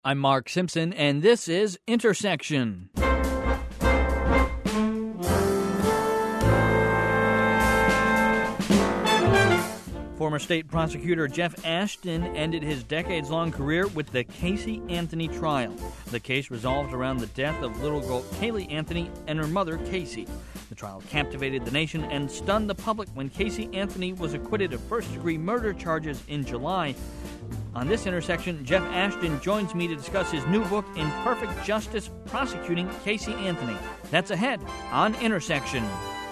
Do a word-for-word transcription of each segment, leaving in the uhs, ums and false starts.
I'm Mark Simpson, and this is Intersection. Former state prosecutor Jeff Ashton ended his decades-long career with the Casey Anthony trial. The case resolved around the death of little girl Caylee Anthony and her mother, Casey. The trial captivated the nation and stunned the public when Casey Anthony was acquitted of first-degree murder charges in July. On this intersection, Jeff Ashton joins me to discuss his new book, Imperfect Justice, Prosecuting Casey Anthony. That's ahead on Intersection.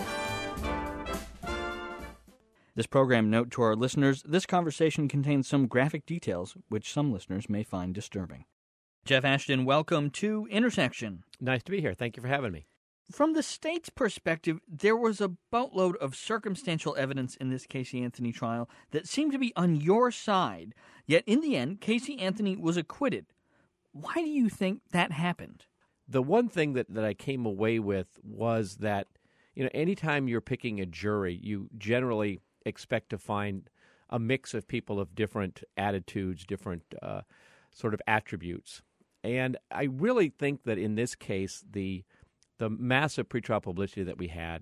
This program note to our listeners, this conversation contains some graphic details which some listeners may find disturbing. Jeff Ashton, welcome to Intersection. Nice to be here. Thank you for having me. From the state's perspective, there was a boatload of circumstantial evidence in this Casey Anthony trial that seemed to be on your side. Yet in the end, Casey Anthony was acquitted. Why do you think that happened? The one thing that, that I came away with was that, you know, anytime you're picking a jury, you generally expect to find a mix of people of different attitudes, different uh, sort of attributes. And I really think that in this case, the the massive pretrial publicity that we had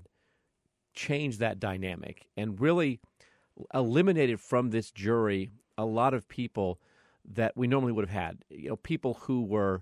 changed that dynamic and really eliminated from this jury a lot of people that we normally would have had. You know, people who were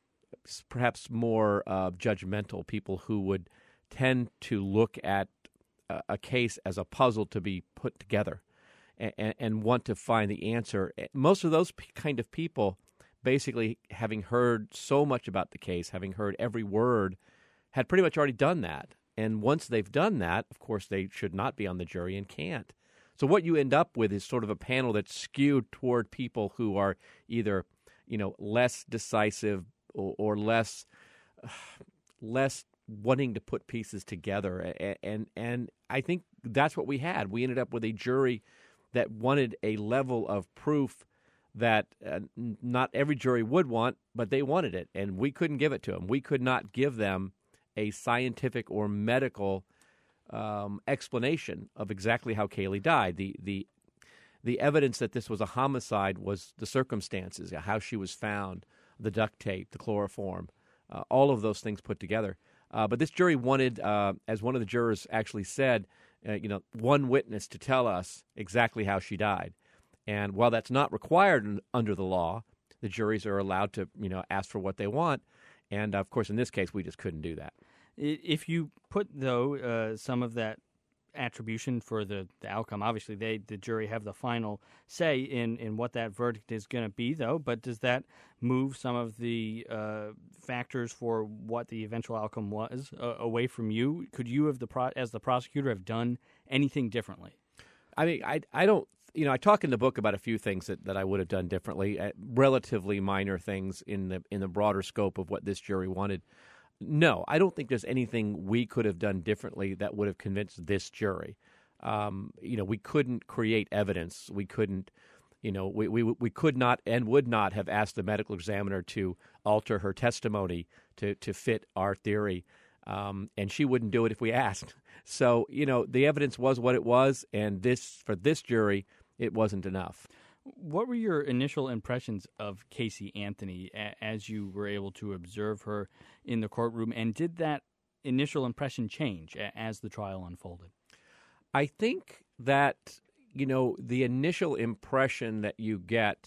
perhaps more uh, judgmental, people who would tend to look at a, a case as a puzzle to be put together and, and want to find the answer. Most of those p- kind of people, basically having heard so much about the case, having heard every word, had pretty much already done that. And once they've done that, of course, they should not be on the jury and can't. So what you end up with is sort of a panel that's skewed toward people who are either, you know, less decisive or, or less uh, less wanting to put pieces together. And, and and I think that's what we had. We ended up with a jury that wanted a level of proof that uh, not every jury would want, but they wanted it, and we couldn't give it to them. We could not give them a scientific or medical um, explanation of exactly how Caylee died. The the the evidence that this was a homicide was the circumstances, how she was found, the duct tape, the chloroform, uh, all of those things put together. Uh, but this jury wanted, uh, as one of the jurors actually said, uh, you know, one witness to tell us exactly how she died. And while that's not required under the law, the juries are allowed to, you know, ask for what they want. And, of course, in this case, we just couldn't do that. If you put, though, uh, some of that attribution for the, the outcome, obviously they the jury have the final say in, in what that verdict is going to be, though, but does that move some of the uh, factors for what the eventual outcome was uh, away from you? Could you, have the pro- as the prosecutor, have done anything differently? I mean, I, I don't, you know, I talk in the book about a few things that, that I would have done differently, uh, relatively minor things in the in the broader scope of what this jury wanted. No, I don't think there's anything we could have done differently that would have convinced this jury. Um, you know, we couldn't create evidence. We couldn't, you know, we, we we could not and would not have asked the medical examiner to alter her testimony to, to fit our theory. Um, and she wouldn't do it if we asked. So, you know, the evidence was what it was, and this for this jury, it wasn't enough. What were your initial impressions of Casey Anthony as you were able to observe her in the courtroom, and did that initial impression change as the trial unfolded? I think that, you know, the initial impression that you get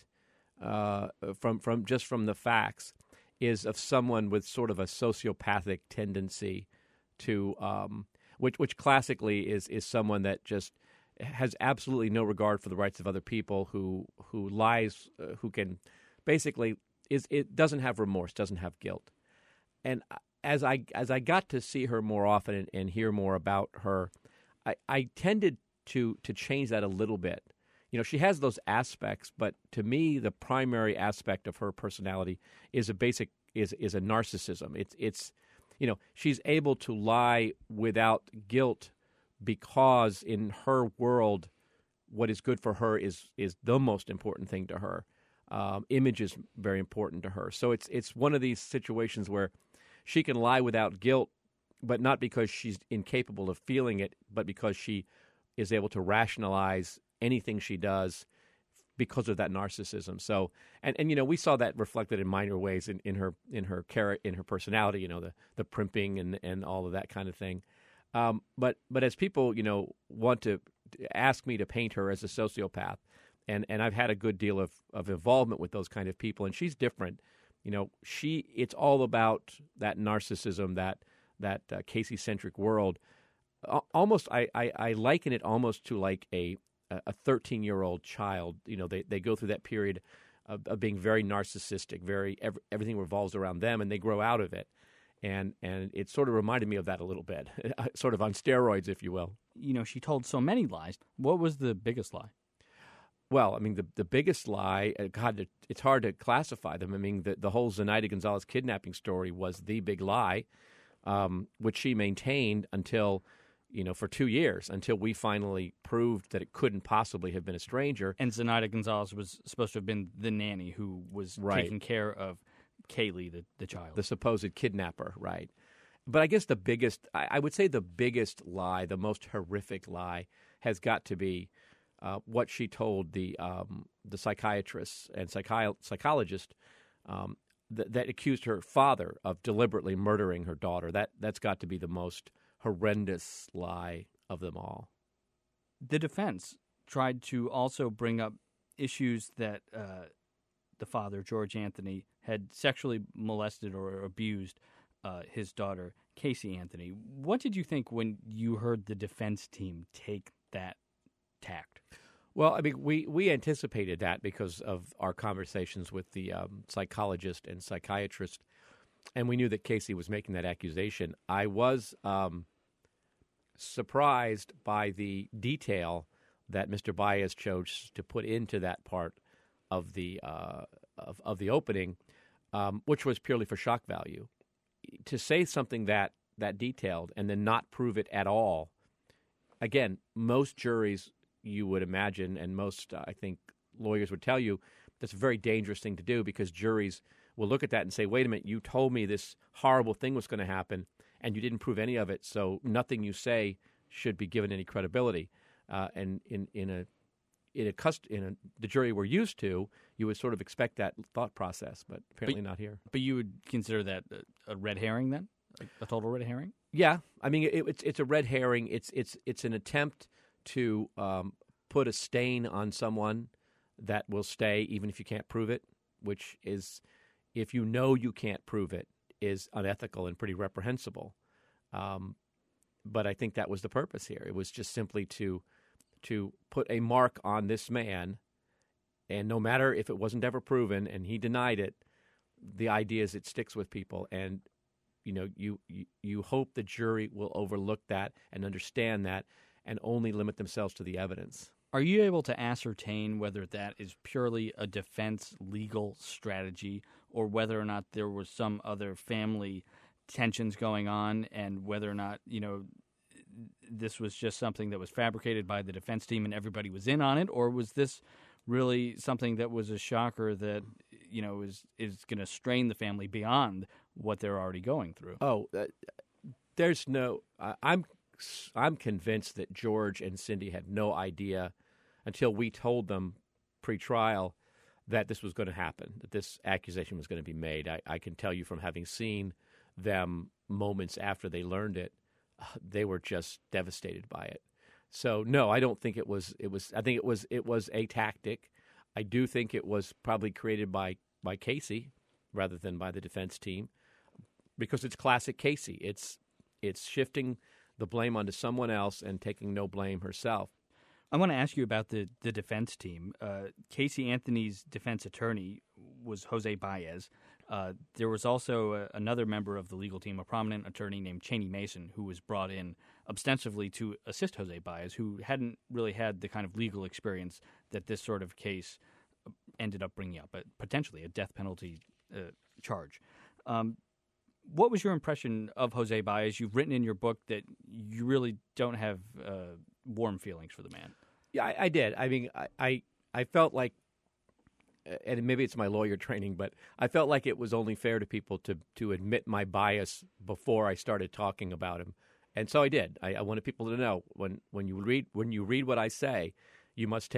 uh, from from just from the facts is of someone with sort of a sociopathic tendency to, um, which which classically is is someone that just has absolutely no regard for the rights of other people, who who lies, uh, who can basically is it doesn't have remorse, doesn't have guilt. And as I as I got to see her more often and, and hear more about her, I, I tended to to change that a little bit. You know, she has those aspects, but to me, the primary aspect of her personality is a basic is is a narcissism. It's it's you know, she's able to lie without guilt, because in her world, what is good for her is is the most important thing to her. Um, image is very important to her. So it's it's one of these situations where she can lie without guilt, but not because she's incapable of feeling it, but because she is able to rationalize anything she does because of that narcissism. So, and, and you know, we saw that reflected in minor ways in, in her in her char- in her personality. You know, the the primping and and all of that kind of thing. Um, but but as people, you know, want to ask me to paint her as a sociopath, and, and I've had a good deal of, of involvement with those kind of people, and she's different. You know, she it's all about that narcissism, that that uh, Casey-centric world. Uh, almost, I, I, I liken it almost to like a a thirteen-year-old child. You know, they, they go through that period of, of being very narcissistic, very every, everything revolves around them, and they grow out of it. And and it sort of reminded me of that a little bit, sort of on steroids, if you will. You know, she told so many lies. What was the biggest lie? Well, I mean, the the biggest lie, uh, God, it, it's hard to classify them. I mean, the, the whole Zenaida Gonzalez kidnapping story was the big lie, um, which she maintained until, you know, for two years, until we finally proved that it couldn't possibly have been a stranger. And Zenaida Gonzalez was supposed to have been the nanny who was right. taking care of Kaylee, the, the child. The supposed kidnapper, right. But I guess the biggest, I, I would say the biggest lie, the most horrific lie, has got to be uh, what she told the um, the psychiatrist and psychi- psychologist um, th- that accused her father of deliberately murdering her daughter. That, that's got to be the most horrendous lie of them all. The defense tried to also bring up issues that uh, the father, George Anthony, had sexually molested or abused uh, his daughter, Casey Anthony. What did you think when you heard the defense team take that tact? Well, I mean, we, we anticipated that because of our conversations with the um, psychologist and psychiatrist, and we knew that Casey was making that accusation. I was um, surprised by the detail that Mister Baez chose to put into that part of the uh, of, of the opening, um, which was purely for shock value. To say something that that detailed and then not prove it at all, again, most juries, you would imagine, and most, uh, I think, lawyers would tell you, that's a very dangerous thing to do because juries will look at that and say, wait a minute, you told me this horrible thing was going to happen, and you didn't prove any of it, so nothing you say should be given any credibility. Uh, and in, in a in a cust- in a, the jury we're used to, you would sort of expect that thought process, but apparently but, not here. But you would consider that a, a red herring then? A, a total red herring? Yeah, I mean, it, it's it's a red herring. It's it's it's an attempt to um, put a stain on someone that will stay even if you can't prove it, which is, if you know you can't prove it, is unethical and pretty reprehensible. Um, but I think that was the purpose here. It was just simply to to put a mark on this man, and no matter if it wasn't ever proven and he denied it, the idea is it sticks with people, and you know you you, you hope the jury will overlook that and understand that and only limit themselves to the evidence. Are you able to ascertain whether that is purely a defense legal strategy or whether or not there was some other family tensions going on and whether or not, you know, this was just something that was fabricated by the defense team and everybody was in on it, or was this really something that was a shocker that, you know, is is going to strain the family beyond what they're already going through? Oh, uh, there's no uh, – I'm I'm convinced that George and Cindy had no idea until we told them pre-trial that this was going to happen, that this accusation was going to be made. I, I can tell you from having seen them moments after they learned it, uh, they were just devastated by it. So no, I don't think it was. It was. I think it was. It was a tactic. I do think it was probably created by by Casey rather than by the defense team, because it's classic Casey. It's it's shifting the blame onto someone else and taking no blame herself. I want to ask you about the, the defense team. Uh, Casey Anthony's defense attorney was Jose Baez. Uh, there was also a, another member of the legal team, a prominent attorney named Cheney Mason, who was brought in ostensibly to assist Jose Baez, who hadn't really had the kind of legal experience that this sort of case ended up bringing up, but potentially a death penalty uh, charge. Um, what was your impression of Jose Baez? You've written in your book that you really don't have uh, warm feelings for the man. Yeah, I, I did. I mean, I, I I felt like, and maybe it's my lawyer training, but I felt like it was only fair to people to to admit my bias before I started talking about him, and so I did. I, I wanted people to know when, when you read when you read what I say, you must take it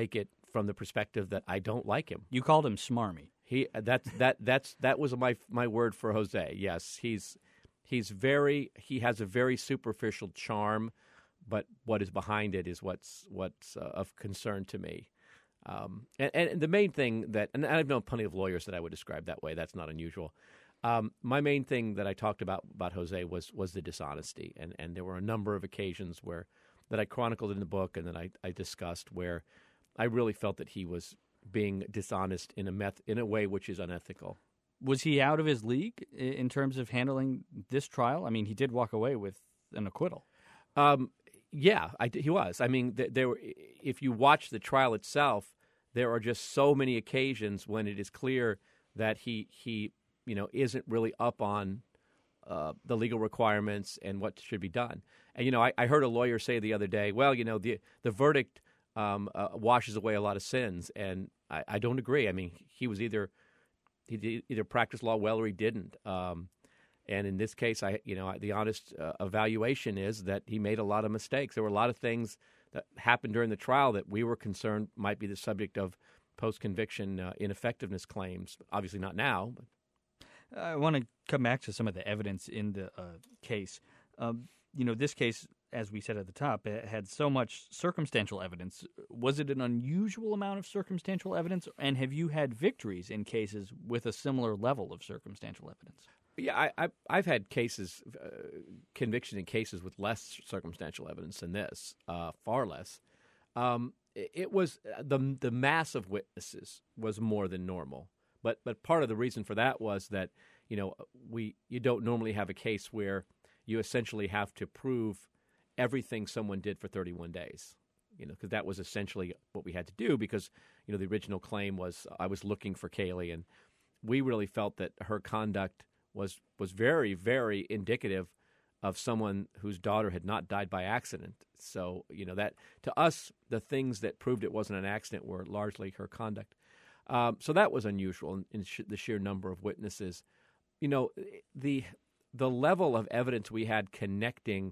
from the perspective that I don't like him. You called him smarmy. He that's that that's that was my my word for Jose. Yes, he's he's very he has a very superficial charm, but what is behind it is what's what's uh, of concern to me. Um, and, and the main thing that, and I've known plenty of lawyers that I would describe that way. That's not unusual. Um, my main thing that I talked about about Jose was was the dishonesty, and and there were a number of occasions where that I chronicled in the book and that I, I discussed where I really felt that he was being dishonest in a meth in a way which is unethical. Was he out of his league in terms of handling this trial? I mean, he did walk away with an acquittal. Um, yeah, I, he was. I mean, th- there were, if you watch the trial itself, there are just so many occasions when it is clear that he he you know isn't really up on uh, the legal requirements and what should be done. And you know, I, I heard a lawyer say the other day, well, you know, the the verdict um, uh, washes away a lot of sins, and I, I don't agree. I mean, he was either he did, either practiced law well or he didn't. Um, and in this case, I you know the honest uh, evaluation is that he made a lot of mistakes. There were a lot of things that happened during the trial that we were concerned might be the subject of post-conviction uh, ineffectiveness claims. Obviously not now. But. I want to come back to some of the evidence in the uh, case. Um, you know, this case, as we said at the top, it had so much circumstantial evidence. Was it an unusual amount of circumstantial evidence? And have you had victories in cases with a similar level of circumstantial evidence? Yeah, I, I, I've had cases, uh, conviction in cases with less circumstantial evidence than this, uh, far less. Um, it, it was the the mass of witnesses was more than normal, but but part of the reason for that was that you know we you don't normally have a case where you essentially have to prove everything someone did for thirty-one days, you know, because that was essentially what we had to do because you know the original claim was I was looking for Kaylee, and we really felt that her conduct was was very, very indicative of someone whose daughter had not died by accident. So, you know, that to us, the things that proved it wasn't an accident were largely her conduct. Um, so that was unusual in, in sh- the sheer number of witnesses. You know, the the level of evidence we had connecting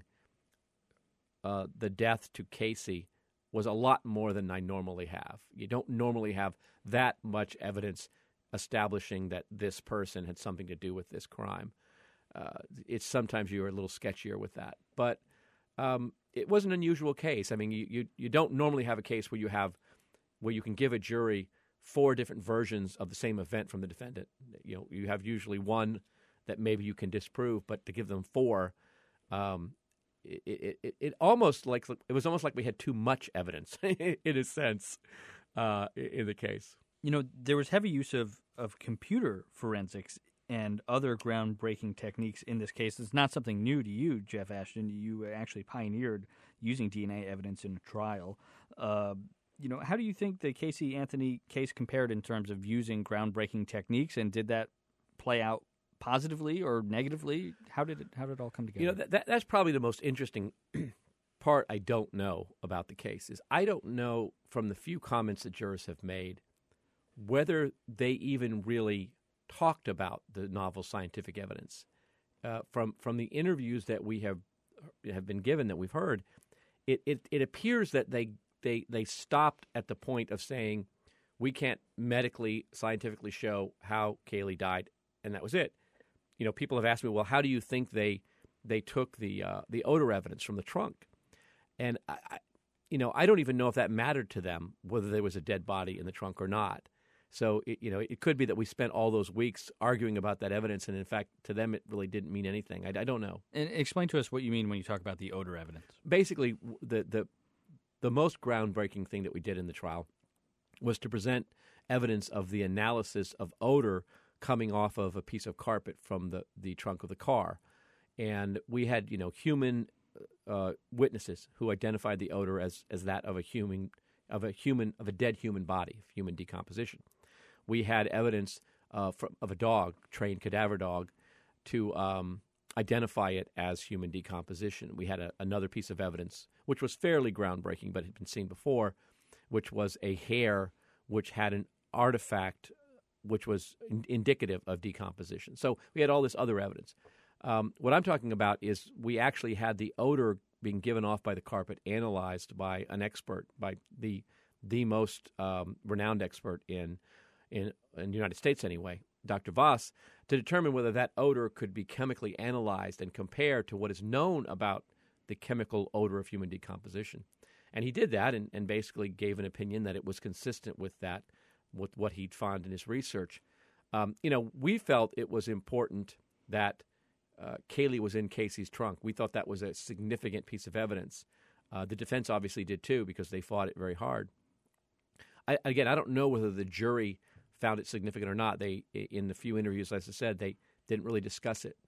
uh, the death to Casey was a lot more than I normally have. You don't normally have that much evidence establishing that this person had something to do with this crime. Uh, it's sometimes you're a little sketchier with that. But um, it was an unusual case. I mean, you, you you don't normally have a case where you have where you can give a jury four different versions of the same event from the defendant. You know, you have usually one that maybe you can disprove, but to give them four, um, it, it, it, it almost like it was almost like we had too much evidence in a sense uh, in the case. You know, there was heavy use of, of computer forensics and other groundbreaking techniques in this case. It's not something new to you, Jeff Ashton. You actually pioneered using D N A evidence in a trial. Uh, you know, how do you think the Casey Anthony case compared in terms of using groundbreaking techniques, and did that play out positively or negatively? How did it? How did it all come together? You know, that, that, that's probably the most interesting part I don't know about the case is I don't know from the few comments that jurors have made whether they even really talked about the novel scientific evidence. Uh, from from the interviews that we have have been given, that we've heard, it, it, it appears that they, they they stopped at the point of saying, we can't medically, scientifically show how Kaylee died, and that was it. You know, people have asked me, well, how do you think they they took the uh, the odor evidence from the trunk? And, I, I, you know, I don't even know if that mattered to them, whether there was a dead body in the trunk or not. So, it, you know, it could be that we spent all those weeks arguing about that evidence, and in fact, to them, it really didn't mean anything. I, I don't know. And explain to us what you mean when you talk about the odor evidence. Basically, the, the the most groundbreaking thing that we did in the trial was to present evidence of the analysis of odor coming off of a piece of carpet from the, the trunk of the car. And we had, you know, human uh, witnesses who identified the odor as, as that of a human of a human of a dead human body, human decomposition. We had evidence uh, from, of a dog, trained cadaver dog, to um, identify it as human decomposition. We had a, another piece of evidence, which was fairly groundbreaking, but had been seen before, which was a hair which had an artifact which was in, indicative of decomposition. So we had all this other evidence. Um, what I'm talking about is we actually had the odor being given off by the carpet analyzed by an expert, by the the most um, renowned expert in, in in the United States anyway, Doctor Voss, to determine whether that odor could be chemically analyzed and compared to what is known about the chemical odor of human decomposition. And he did that and, and basically gave an opinion that it was consistent with that, with what he'd found in his research. Um, you know, we felt it was important that uh, Caylee was in Casey's trunk. We thought that was a significant piece of evidence. Uh, the defense obviously did too, because they fought it very hard. I, again, I don't know whether the jury found it significant or not. They, in the few interviews, as I said, they didn't really discuss it.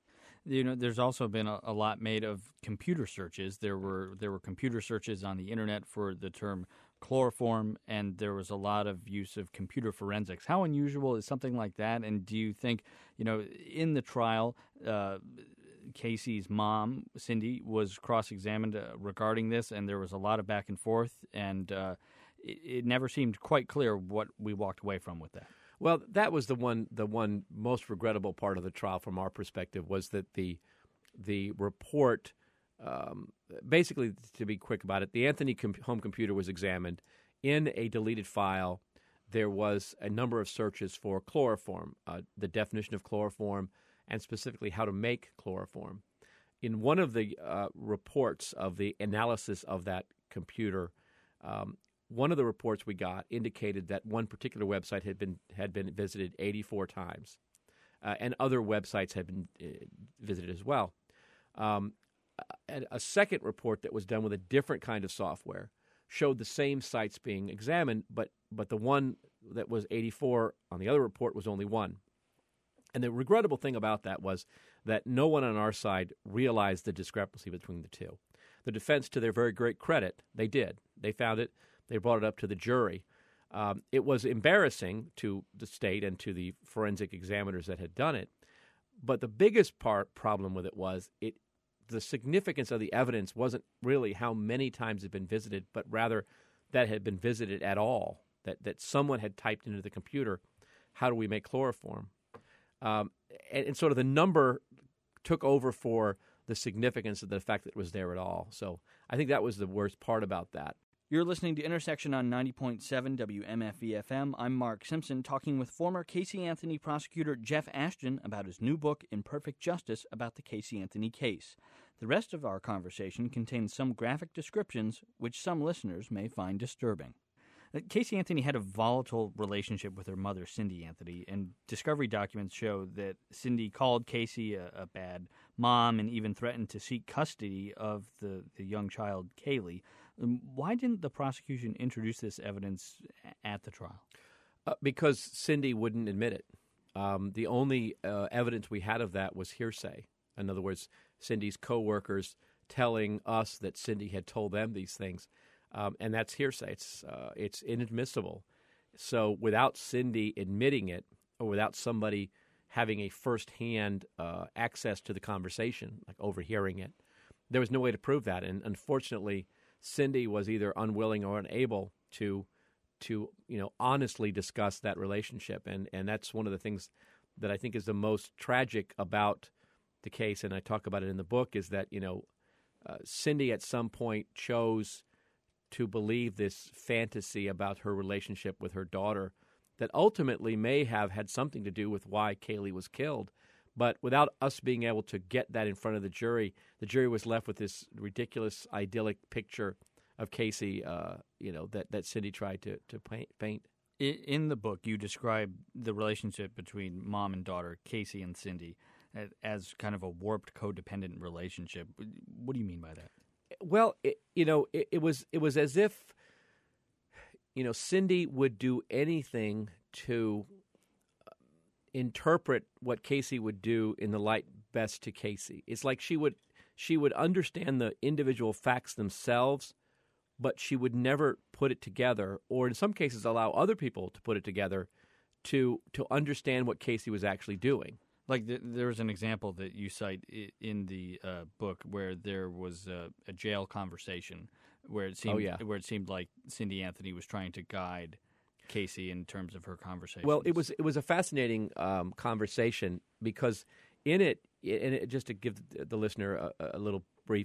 You know, there's also been a, a lot made of computer searches. There were there were computer searches on the internet for the term chloroform, and there was a lot of use of computer forensics. How unusual is something like that? And do you think, you know, in the trial, uh, Casey's mom, Cindy, was cross-examined uh, regarding this, and there was a lot of back and forth, and uh, it, it never seemed quite clear what we walked away from with that. Well, that was the one the one most regrettable part of the trial from our perspective, was that the the report, um, basically, to be quick about it, the Anthony com- home computer was examined. In a deleted file, there was a number of searches for chloroform, uh, the definition of chloroform, and specifically how to make chloroform. In one of the uh, reports of the analysis of that computer, um, one of the reports we got indicated that one particular website had been had been visited eighty-four times, uh, and other websites had been uh, visited as well. Um, and a second report that was done with a different kind of software showed the same sites being examined, but but the one that was eighty-four on the other report was only one. And the regrettable thing about that was that no one on our side realized the discrepancy between the two. The defense, to their very great credit, they did. They found it. They brought it up to the jury. Um, it was embarrassing to the state and to the forensic examiners that had done it. But the biggest part problem with it was it the significance of the evidence wasn't really how many times it had been visited, but rather that it had been visited at all, that, that someone had typed into the computer, how do we make chloroform? Um, and, and sort of the number took over for the significance of the fact that it was there at all. So I think that was the worst part about that. You're listening to Intersection on ninety point seven W M F V F M. I'm Mark Simpson, talking with former Casey Anthony prosecutor Jeff Ashton about his new book, Imperfect Justice, about the Casey Anthony case. The rest of our conversation contains some graphic descriptions which some listeners may find disturbing. Casey Anthony had a volatile relationship with her mother, Cindy Anthony, and discovery documents show that Cindy called Casey a, a bad mom and even threatened to seek custody of the, the young child, Caylee. Why didn't the prosecution introduce this evidence at the trial? Uh, because Cindy wouldn't admit it. Um, the only uh, evidence we had of that was hearsay. In other words, Cindy's coworkers telling us that Cindy had told them these things. Um, and that's hearsay. It's, uh, it's inadmissible. So without Cindy admitting it, or without somebody having a firsthand uh, access to the conversation, like overhearing it, there was no way to prove that. And unfortunately, Cindy was either unwilling or unable to, to you know, honestly discuss that relationship. And, and that's one of the things that I think is the most tragic about the case, and I talk about it in the book, is that, you know, uh, Cindy at some point chose to believe this fantasy about her relationship with her daughter that ultimately may have had something to do with why Caylee was killed. But without us being able to get that in front of the jury, the jury was left with this ridiculous, idyllic picture of Casey, uh, you know, that, that Cindy tried to, to paint, paint. In the book, you describe the relationship between mom and daughter, Casey and Cindy, as kind of a warped, codependent relationship. What do you mean by that? Well, it, you know, it, it was it was as if, you know, Cindy would do anything to interpret what Casey would do in the light best to Casey. It's like she would she would understand the individual facts themselves, but she would never put it together, or in some cases allow other people to put it together to to understand what Casey was actually doing. Like the, there was an example that you cite in the uh, book where there was a, a jail conversation where it seemed oh, yeah. where it seemed like Cindy Anthony was trying to guide Casey in terms of her conversation. Well, it was it was a fascinating um, conversation because in it, and it, just to give the listener a, a little brief,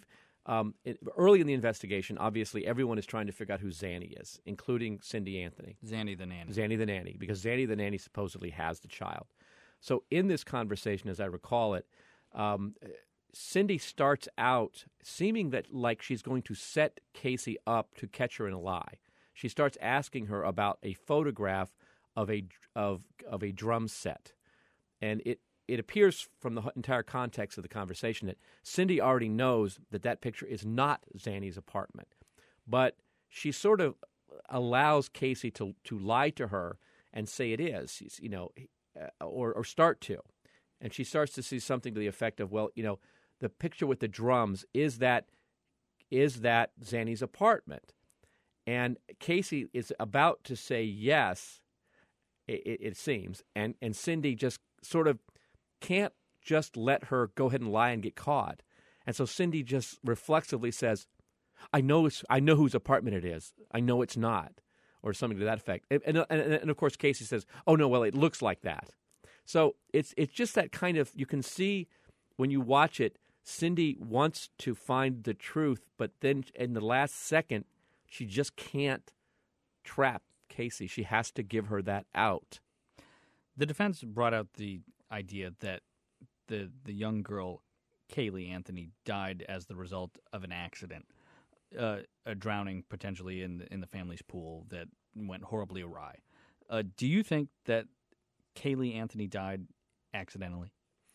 Um, it, early in the investigation, obviously, everyone is trying to figure out who Zanny is, including Cindy Anthony. Zanny the nanny. Zanny the nanny, because Zanny the nanny supposedly has the child. So in this conversation, as I recall it, um, Cindy starts out seeming that like she's going to set Casey up to catch her in a lie. She starts asking her about a photograph of a of of a drum set, and it it appears from the entire context of the conversation that Cindy already knows that that picture is not Zanny's apartment, but she sort of allows Casey to to lie to her and say it is, you know, or or start to, and she starts to see something to the effect of, well, you know, the picture with the drums is that is that Zanny's apartment, and Casey is about to say yes. It, it seems, and, and Cindy just sort of can't just let her go ahead and lie and get caught. And so Cindy just reflexively says, I know it's, I know whose apartment it is. I know it's not, or something to that effect. And, and, and, and of course, Casey says, oh, no, well, it looks like that. So it's it's just that kind of, you can see when you watch it, Cindy wants to find the truth, but then in the last second, she just can't trap Casey. She has to give her that out. The defense brought out the idea that the the young girl, Caylee Anthony, died as the result of an accident, uh, a drowning potentially in the, in the family's pool that went horribly awry. Uh, do you think that Caylee Anthony died accidentally?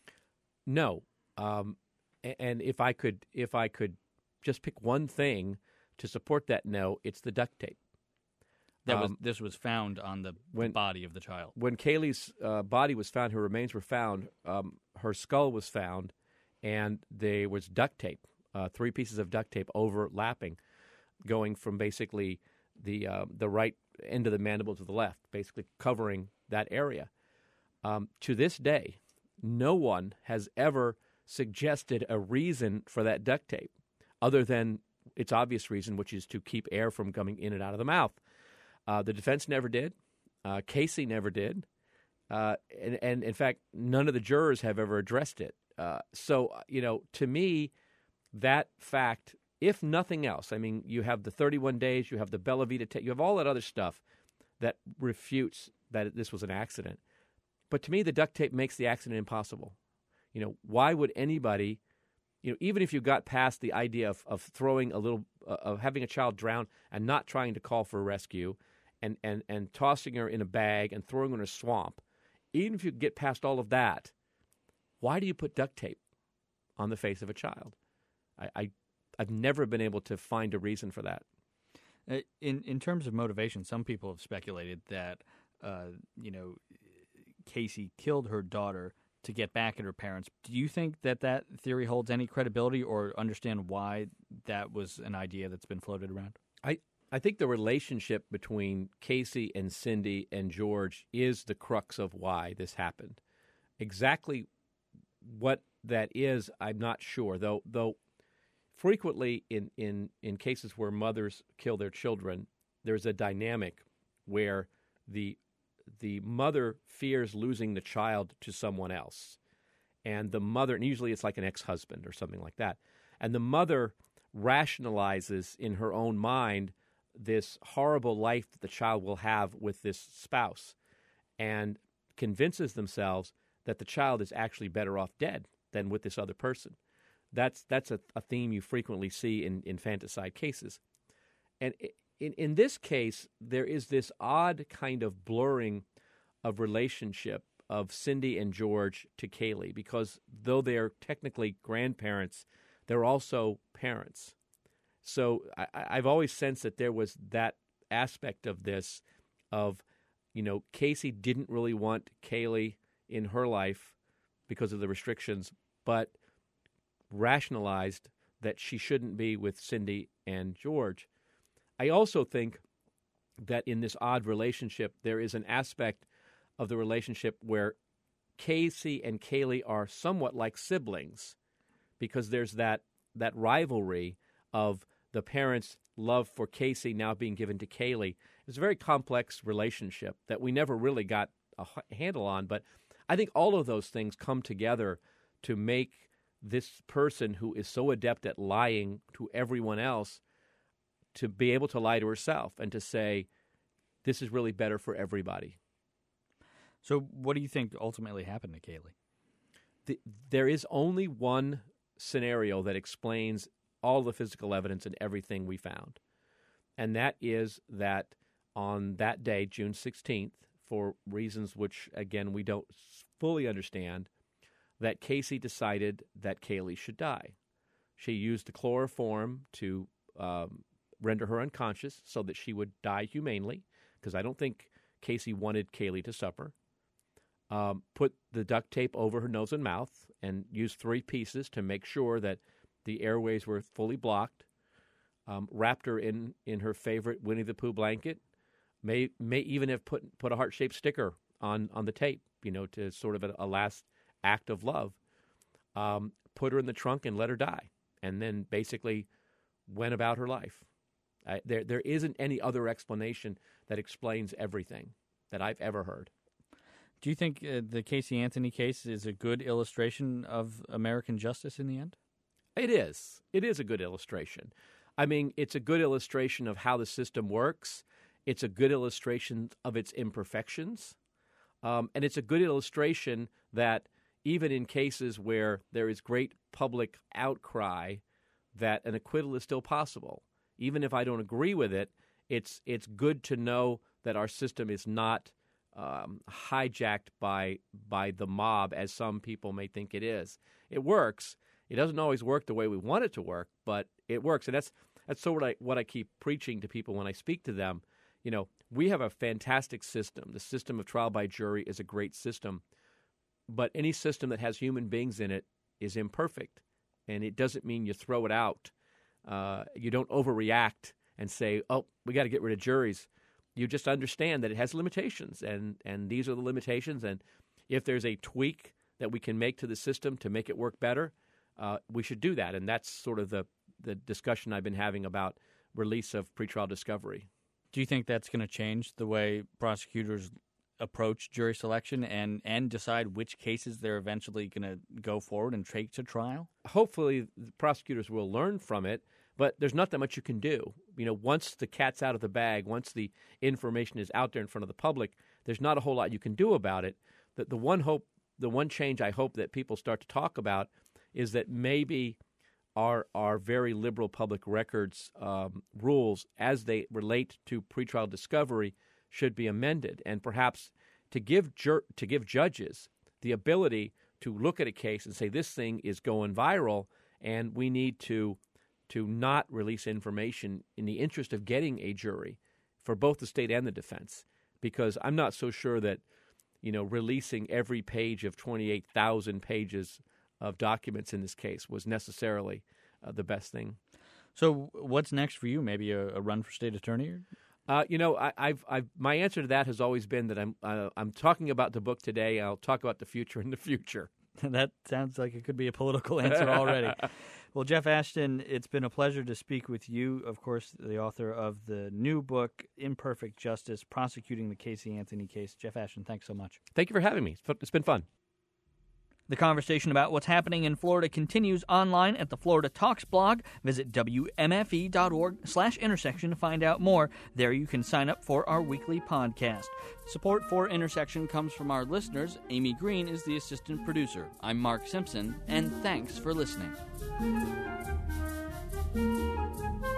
No. Um, and if I could, if I could just pick one thing to support that no, it's the duct tape. That was um, this was found on the when, body of the child. When Caylee's uh, body was found, her remains were found. Um, her skull was found, and there was duct tape, uh, three pieces of duct tape overlapping, going from basically the uh, the right end of the mandible to the left, basically covering that area. Um, to this day, no one has ever suggested a reason for that duct tape, other than its obvious reason, which is to keep air from coming in and out of the mouth. Uh, the defense never did. Uh, Casey never did. Uh, and, and, in fact, none of the jurors have ever addressed it. Uh, so, you know, to me, that fact, if nothing else, I mean, you have the thirty-one days, you have the Bella Vita tape, you have all that other stuff that refutes that this was an accident. But to me, the duct tape makes the accident impossible. You know, why would anybody, you know, even if you got past the idea of, of throwing a little, uh, of having a child drown and not trying to call for a rescue, And, and, and tossing her in a bag and throwing her in a swamp, even if you get past all of that, why do you put duct tape on the face of a child? I, I, I've never been able to find a reason for that. In in terms of motivation, some people have speculated that, uh, you know, Casey killed her daughter to get back at her parents. Do you think that that theory holds any credibility, or understand why that was an idea that's been floated around? I I think the relationship between Casey and Cindy and George is the crux of why this happened. Exactly what that is, I'm not sure, though though frequently in, in, in cases where mothers kill their children, there's a dynamic where the the mother fears losing the child to someone else. And the mother, and usually it's like an ex-husband or something like that, and the mother rationalizes in her own mind this horrible life that the child will have with this spouse, and convinces themselves that the child is actually better off dead than with this other person. That's that's a, a theme you frequently see in, in infanticide cases. And in, in this case, there is this odd kind of blurring of relationship of Cindy and George to Caylee, because though they're technically grandparents, they're also parents. So I, I've always sensed that there was that aspect of this of, you know, Casey didn't really want Caylee in her life because of the restrictions, but rationalized that she shouldn't be with Cindy and George. I also think that in this odd relationship, there is an aspect of the relationship where Casey and Caylee are somewhat like siblings, because there's that that rivalry of the parents' love for Casey now being given to Caylee. It's a very complex relationship that we never really got a handle on, but I think all of those things come together to make this person who is so adept at lying to everyone else to be able to lie to herself and to say, this is really better for everybody. So what do you think ultimately happened to Kaylee? The, there is only one scenario that explains all the physical evidence and everything we found. And that is that on that day, June sixteenth, for reasons which, again, we don't fully understand, that Casey decided that Kaylee should die. She used the chloroform to um, render her unconscious so that she would die humanely, because I don't think Casey wanted Kaylee to suffer. Um, put the duct tape over her nose and mouth and used three pieces to make sure that the airways were fully blocked. Um, wrapped her in, in her favorite Winnie the Pooh blanket. May may even have put put a heart-shaped sticker on, on the tape, you know, to sort of a, a last act of love. Um, put her in the trunk and let her die, and then basically went about her life. Uh, there there isn't any other explanation that explains everything that I've ever heard. Do you think uh, the Casey Anthony case is a good illustration of American justice in the end? It is. It is a good illustration. I mean, it's a good illustration of how the system works. It's a good illustration of its imperfections. Um, and it's a good illustration that even in cases where there is great public outcry, that an acquittal is still possible. Even if I don't agree with it, it's it's good to know that our system is not um, hijacked by by the mob, as some people may think it is. It works. It doesn't always work the way we want it to work, but it works. And that's that's sort of what I, what I keep preaching to people when I speak to them. You know, we have a fantastic system. The system of trial by jury is a great system. But any system that has human beings in it is imperfect. And it doesn't mean you throw it out. Uh, you don't overreact and say, oh, we got to get rid of juries. You just understand that it has limitations, and, and these are the limitations. And if there's a tweak that we can make to the system to make it work better, uh, we should do that. And that's sort of the, the discussion I've been having about release of pretrial discovery. Do you think that's going to change the way prosecutors approach jury selection and, and decide which cases they're eventually going to go forward and take to trial? Hopefully, the prosecutors will learn from it, but there's not that much you can do. You know, once the cat's out of the bag, once the information is out there in front of the public, there's not a whole lot you can do about it. The, the one hope, the one change I hope that people start to talk about is that maybe our our very liberal public records um, rules, as they relate to pretrial discovery, should be amended, and perhaps to give jur- to give judges the ability to look at a case and say, this thing is going viral, and we need to to not release information in the interest of getting a jury for both the state and the defense, because I'm not so sure that, you know, releasing every page of twenty-eight thousand pages of documents in this case was necessarily uh, the best thing. So what's next for you? Maybe a, a run for state attorney? Uh, you know, I, I've, I've, my answer to that has always been that I'm, uh, I'm talking about the book today. I'll talk about the future in the future. That sounds like it could be a political answer already. Well, Jeff Ashton, it's been a pleasure to speak with you. Of course, the author of the new book, Imperfect Justice, Prosecuting the Casey Anthony Case. Jeff Ashton, thanks so much. Thank you for having me. It's been fun. The conversation about what's happening in Florida continues online at the Florida Talks blog. Visit W M F E dot org slash intersection to find out more. There you can sign up for our weekly podcast. Support for Intersection comes from our listeners. Amy Green is the assistant producer. I'm Mark Simpson, and thanks for listening.